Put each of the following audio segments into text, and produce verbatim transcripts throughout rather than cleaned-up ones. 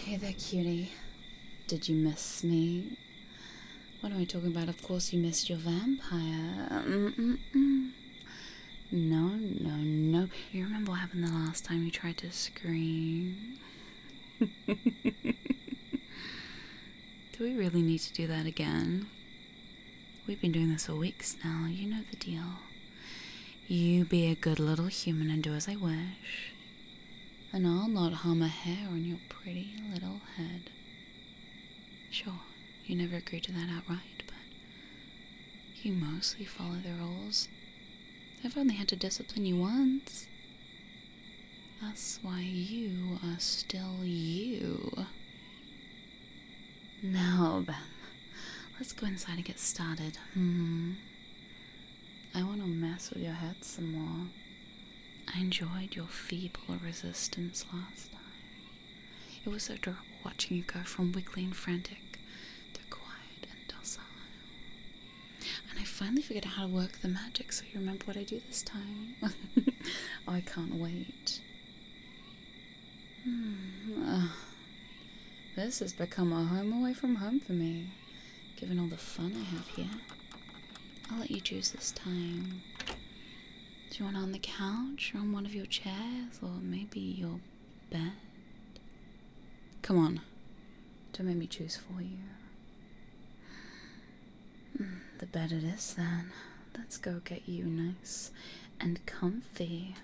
Hey there, cutie. Did you miss me? What am I talking about? Of course you missed your vampire. Mm-mm-mm. No, no, no. You remember what happened the last time you tried to scream? Do we really need to do that again? We've been doing this for weeks now. You know the deal. You be a good little human and do as I wish. And I'll not harm a hair on your pretty little head. Sure, you never agreed to that outright, but you mostly follow the rules. I've only had to discipline you once. That's why you are still you. Now then, let's go inside and get started. Hmm. I want to mess with your head some more. I enjoyed your feeble resistance last time. It was so adorable watching you go from wiggly and frantic to quiet and docile. And I finally figured out how to work the magic, so you remember what I do this time. Oh, I can't wait. Hmm. Uh, this has become a home away from home for me, given all the fun I have here. I'll let you choose this time. Do you want on the couch, or on one of your chairs, or maybe your bed? Come on, don't make me choose for you. The bed it is then. Let's go get you nice and comfy.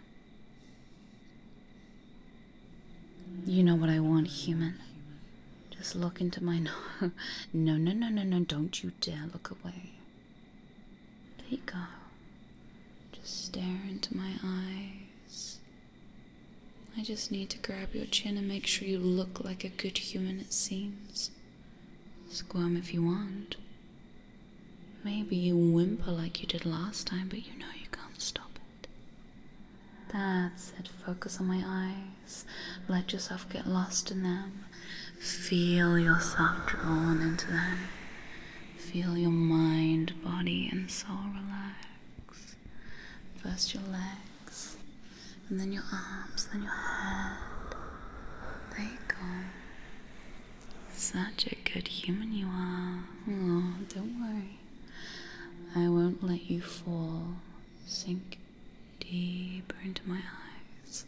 You know what I want, human. Just look into my no. No, no, no, no, no, don't you dare look away. There you go. Just stare into my eyes. I just need to grab your chin and make sure you look like a good human, it seems. Squirm if you want. Maybe you whimper like you did last time, but you know you can't stop it. That's it. Focus on my eyes. Let yourself get lost in them. Feel yourself drawn into them. Feel your mind, body, and soul relax. First your legs, and then your arms, then your head. There you go. Such a good human you are. Oh, don't worry. I won't let you fall. Sink deeper into my eyes.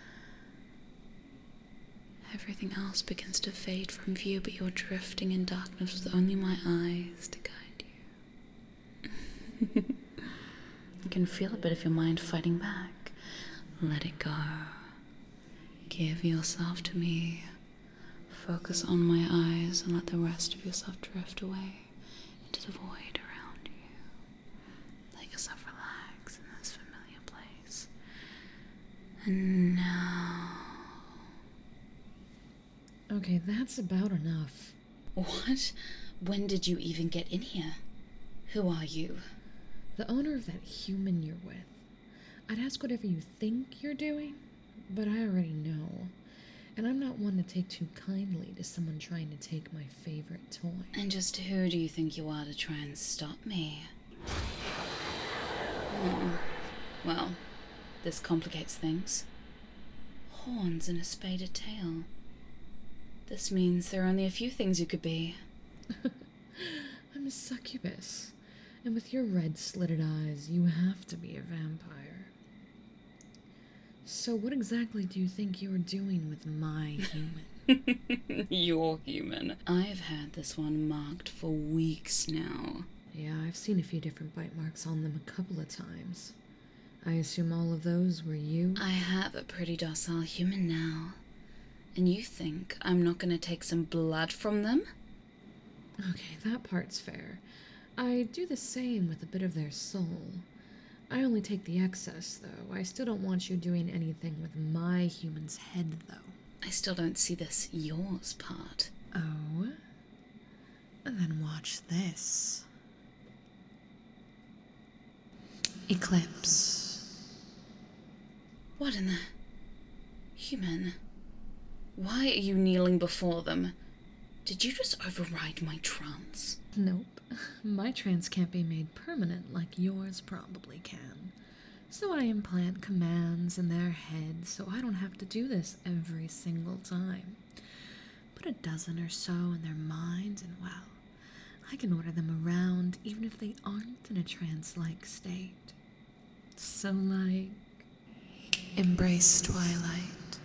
Everything else begins to fade from view, but you're drifting in darkness with only my eyes to guide you. You can feel a bit of your mind fighting back. Let it go. Give yourself to me. Focus on my eyes and let the rest of yourself drift away into the void around you. Let yourself relax in this familiar place. And now... Okay, that's about enough. What? When did you even get in here? Who are you? The owner of that human you're with. I'd ask whatever you think you're doing, but I already know. And I'm not one to take too kindly to someone trying to take my favorite toy. And just who do you think you are to try and stop me? Hmm. Well, this complicates things. Horns and a spaded tail. This means there are only a few things you could be. I'm a succubus. And with your red slitted eyes, you have to be a vampire. So what exactly do you think you're doing with my human? Your human. I've had this one marked for weeks now. Yeah, I've seen a few different bite marks on them a couple of times. I assume all of those were you? I have a pretty docile human now. And you think I'm not going to take some blood from them? Okay, that part's fair. I do the same with a bit of their soul. I only take the excess, though. I still don't want you doing anything with my human's head, though. I still don't see this yours part. Oh? Then watch this. Eclipse. What in the... Human? Why are you kneeling before them? Did you just override my trance? Nope. My trance can't be made permanent like yours probably can. So I implant commands in their heads so I don't have to do this every single time. put a dozen or so in their minds, and well, I can order them around even if they aren't in a trance-like state. So, like, embrace twilight.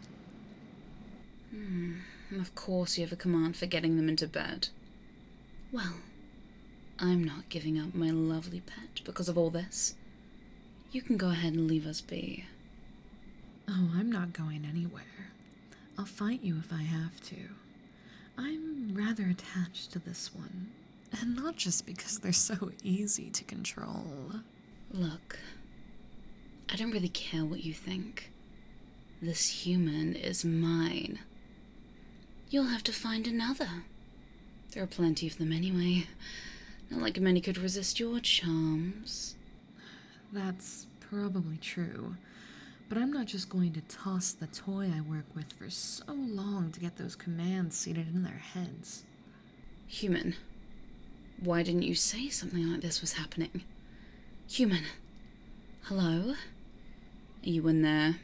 Hmm. Of course you have a command for getting them into bed. Well, I'm not giving up my lovely pet because of all this. You can go ahead and leave us be. Oh, I'm not going anywhere. I'll fight you if I have to. I'm rather attached to this one, and not just because they're so easy to control. Look, I don't really care what you think. This human is mine. You'll have to find another. There are plenty of them anyway. Not like many could resist your charms. That's probably true. But I'm not just going to toss the toy I work with for so long to get those commands seated in their heads. Human, why didn't you say something like this was happening? Human, hello? Are you in there?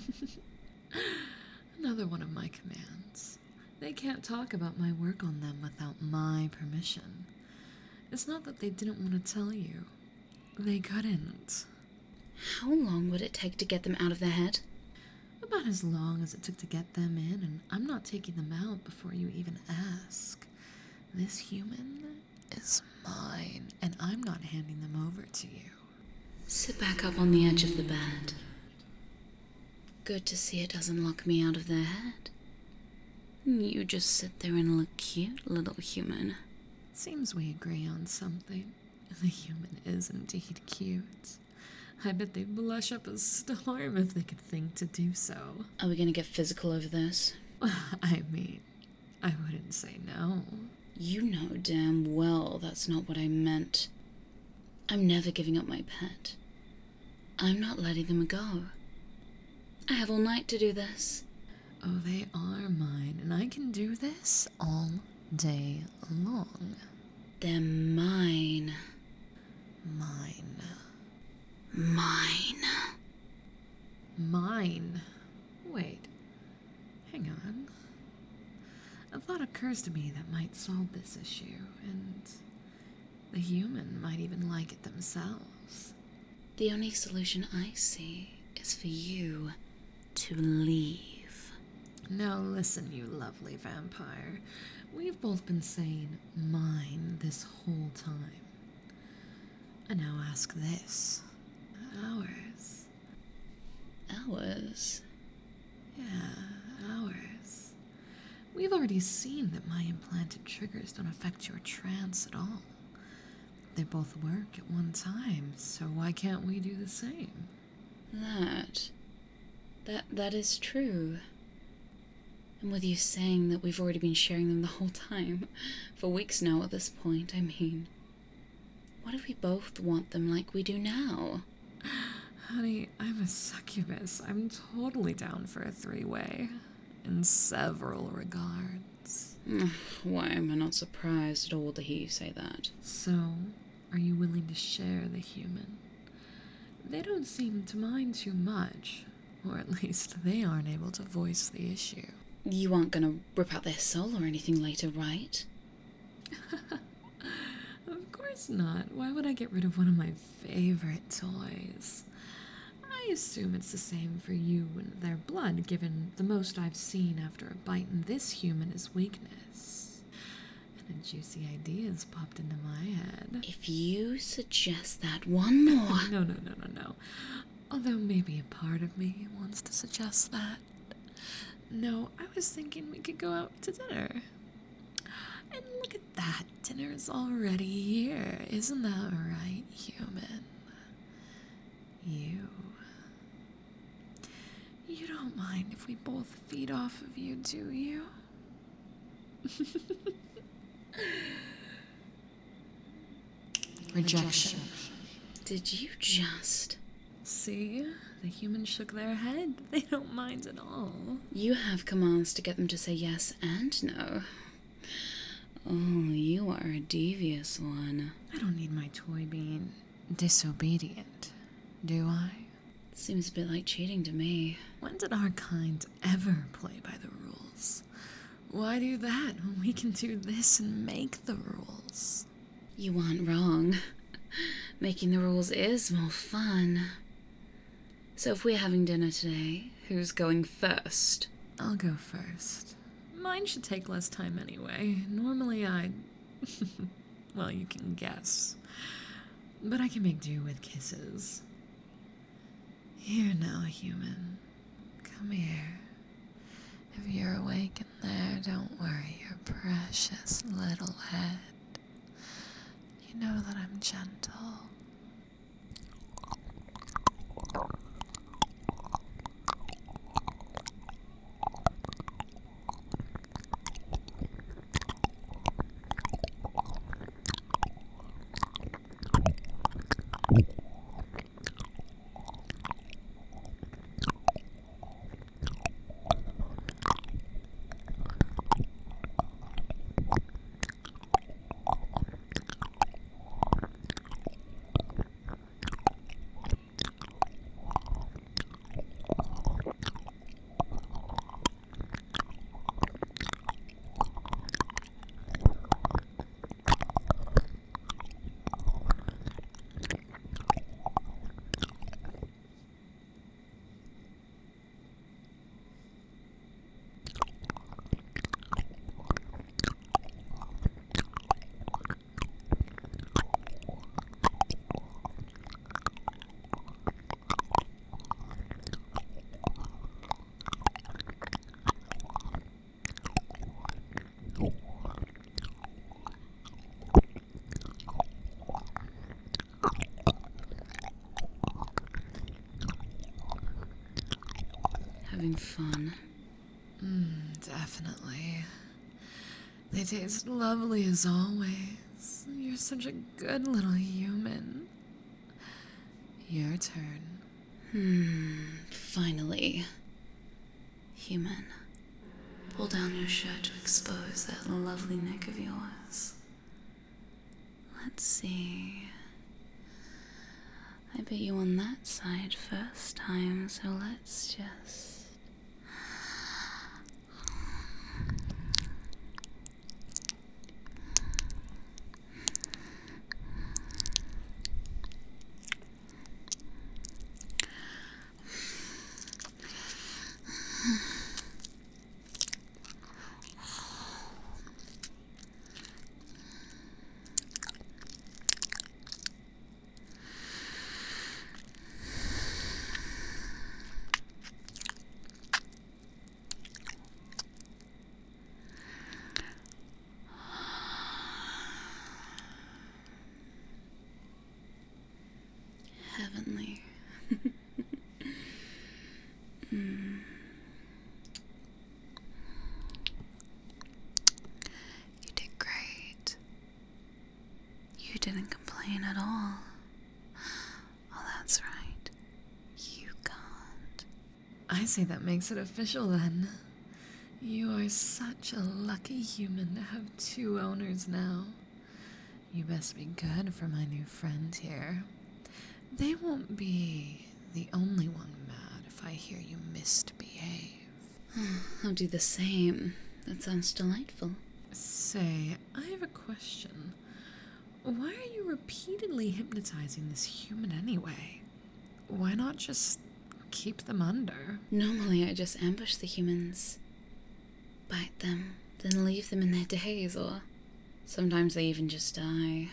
Another one of my commands. They can't talk about my work on them without my permission. It's not that they didn't want to tell you. They couldn't. How long would it take to get them out of their head? About as long as it took to get them in, and I'm not taking them out before you even ask. This human is mine, and I'm not handing them over to you. Sit back up on the edge of the bed. Good to see it doesn't lock me out of their head. You just sit there and look cute, little human. Seems we agree on something. The human is indeed cute. I bet they'd blush up a storm if they could think to do so. Are we gonna get physical over this? I mean, I wouldn't say no. You know damn well that's not what I meant. I'm never giving up my pet. I'm not letting them go. I have all night to do this. Oh, they are mine, and I can do this all day long. They're mine. Mine. Mine. Mine. Wait. Hang on. A thought occurs to me that might solve this issue, and the human might even like it themselves. The only solution I see is for you to leave. Now listen, you lovely vampire. We've both been saying mine this whole time. And now ask this. Ours. Ours? Yeah, ours. We've already seen that my implanted triggers don't affect your trance at all. They both work at one time, so why can't we do the same? That... That, that is true. And with you saying that we've already been sharing them the whole time, for weeks now at this point, I mean... What if we both want them like we do now? Honey, I'm a succubus. I'm totally down for a three-way. In several regards. Why am I not surprised at all to hear you say that? So, are you willing to share the human? They don't seem to mind too much. Or at least they aren't able to voice the issue. You aren't gonna rip out their soul or anything later, right? Of course not. Why would I get rid of one of my favorite toys? I assume it's the same for you and their blood, given the most I've seen after a bite in this human is weakness. And a juicy idea's popped into my head. If you suggest that one more... No, no, no, no, no. Although maybe a part of me wants to suggest that. No, I was thinking we could go out to dinner. And look at that, dinner's already here. Isn't that right, human? You. You don't mind if we both feed off of you, do you? Rejection. Did you just... See? The humans shook their head. They don't mind at all. You have commands to get them to say yes and no. Oh, you are a devious one. I don't need my toy being disobedient, do I? Seems a bit like cheating to me. When did our kind ever play by the rules? Why do that when we can do this and make the rules? You aren't wrong. Making the rules is more fun. So if we're having dinner today, who's going first? I'll go first. Mine should take less time anyway. Normally I'd... well, you can guess. But I can make do with kisses. Here now, human. Come here. If you're awake in there, don't worry your precious little head. You know that I'm gentle. Having fun. Mmm, definitely. They taste lovely as always. You're such a good little human. Your turn. Hmm, finally. Human, pull down your shirt to expose that lovely neck of yours. Let's see. I bet you on that side first time, so let's just... heavenly. mm. You did great. You didn't complain at all. Oh, that's right. You can't. I say that makes it official then. You are such a lucky human to have two owners now. You best be good for my new friend here. They won't be the only one mad if I hear you misbehave. I'll do the same. That sounds delightful. Say, I have a question. Why are you repeatedly hypnotizing this human anyway? Why not just keep them under? Normally I just ambush the humans, bite them, then leave them in their daze, or sometimes they even just die.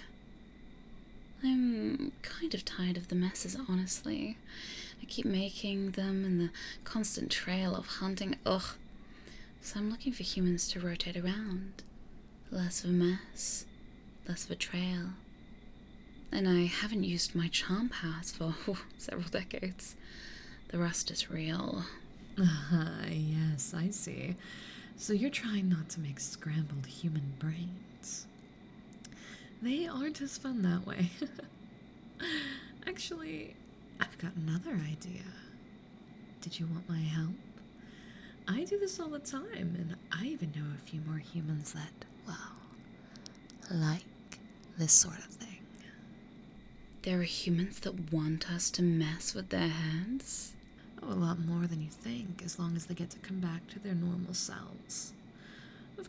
I'm kind of tired of the messes, honestly. I keep making them and the constant trail of hunting, ugh. So I'm looking for humans to rotate around. Less of a mess, less of a trail. And I haven't used my charm powers for oh, several decades. The rust is real. Ah, yes, I see. So you're trying not to make scrambled human brains. They aren't as fun that way. Actually, I've got another idea. Did you want my help? I do this all the time, and I even know a few more humans that, well, like this sort of thing. There are humans that want us to mess with their heads? Oh, a lot more than you think, as long as they get to come back to their normal selves.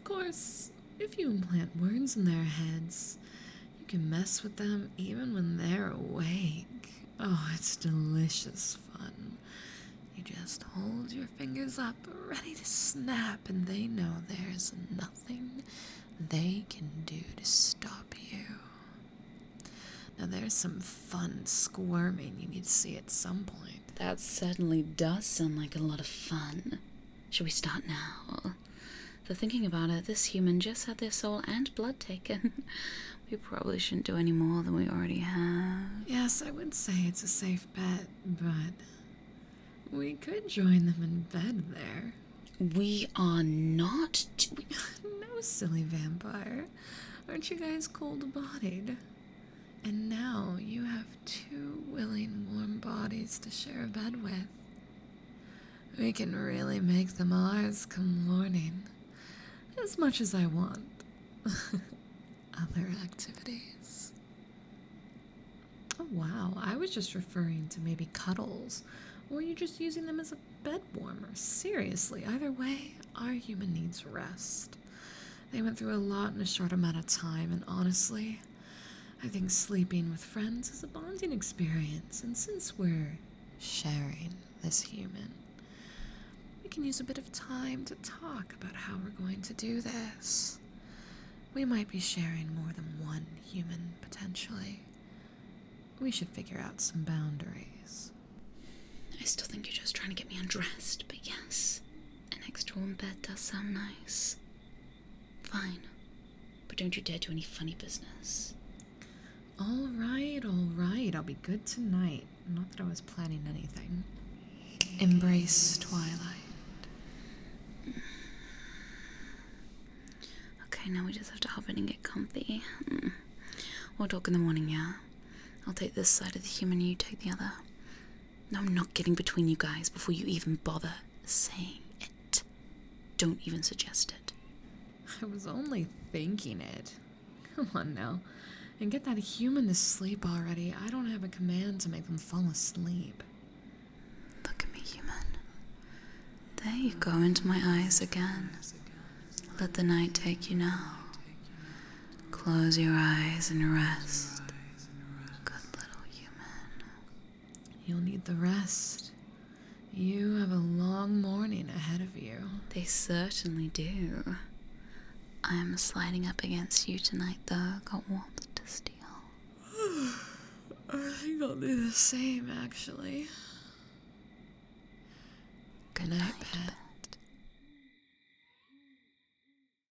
Of course, if you implant words in their heads, you can mess with them even when they're awake. Oh, it's delicious fun. You just hold your fingers up, ready to snap, and they know there's nothing they can do to stop you. Now, there's some fun squirming you need to see at some point. That certainly does sound like a lot of fun. Shall we start now? For thinking about it, this human just had their soul and blood taken. We probably shouldn't do any more than we already have. Yes, I would say it's a safe bet, but we could join them in bed there. We are not doing... No, silly vampire. Aren't you guys cold-bodied? And now you have two willing, warm bodies to share a bed with. We can really make them ours come morning. As much as I want. Other activities. Oh, wow. I was just referring to maybe cuddles. Or you just using them as a bed warmer. Seriously, either way, our human needs rest. They went through a lot in a short amount of time, and honestly, I think sleeping with friends is a bonding experience. And since we're sharing this human, we can use a bit of time to talk about how we're going to do this. We might be sharing more than one human, potentially. We should figure out some boundaries. I still think you're just trying to get me undressed, but yes, an extra warm bed does sound nice. Fine, but don't you dare do any funny business. All right, all right, I'll be good tonight. Not that I was planning anything. Embrace Twilight. Okay, now we just have to hop in and get comfy. Mm. We'll talk in the morning, yeah? I'll take this side of the human, you take the other. No, I'm not getting between you guys before you even bother saying it. Don't even suggest it. I was only thinking it. Come on now. And get that human to sleep already. I don't have a command to make them fall asleep. Look at me, human. There you go into my eyes again. Let the night take you now. Close your eyes and rest. Good little human. You'll need the rest. You have a long morning ahead of you. They certainly do. I'm sliding up against you tonight, though. Got warmth to steal. I think I'll do the same, actually. Good night, pet.